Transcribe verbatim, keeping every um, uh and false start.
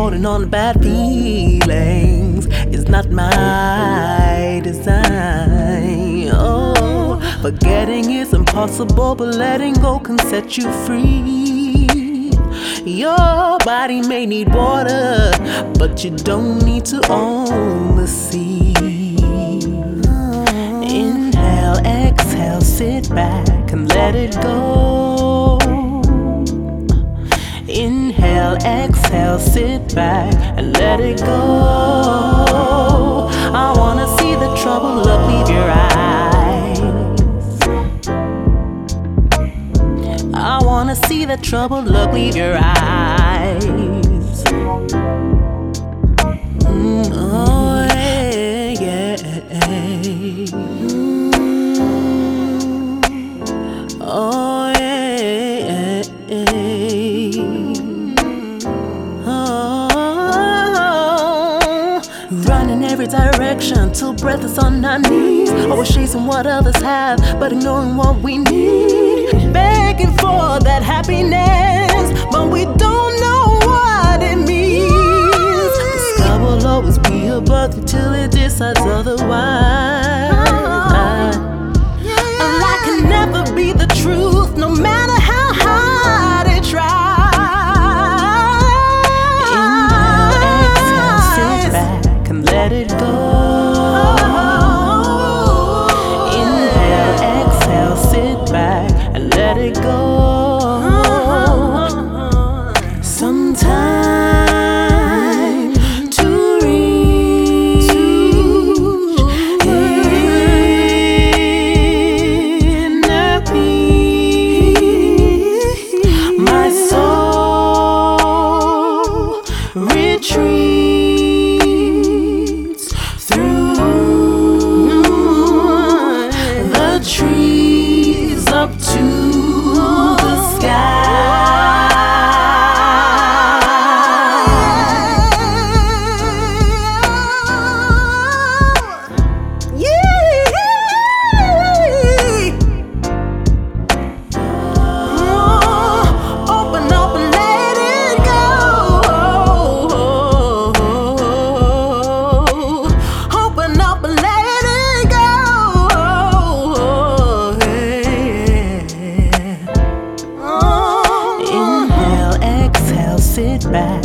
holding on to bad feelings is not my design. Oh, forgetting is impossible, but letting go can set you free. Your body may need water, but you don't need to own the sea. Inhale, exhale, sit back and let it go. Inhale, exhale, sit back and let it go. I wanna see the trouble look, leave your eyes. I wanna see the trouble look, leave your eyes. Mm, oh yeah, yeah. Mm, oh yeah, oh. Running every direction till breath is on our knees. Always chasing what others have, but ignoring what we need. Begging for that happiness, but we don't know what it means. The sky will always be above you till it decides otherwise. A lie can never be the truth, no matter how hard it tries. Inhale, exhale, sit back and let it go. Inhale, exhale, sit back and let it go. Sometime to reach inner peace. My soul retreats through the trees up to the sky. Open up and let it go. Open up and let it go. Inhale, exhale, sit back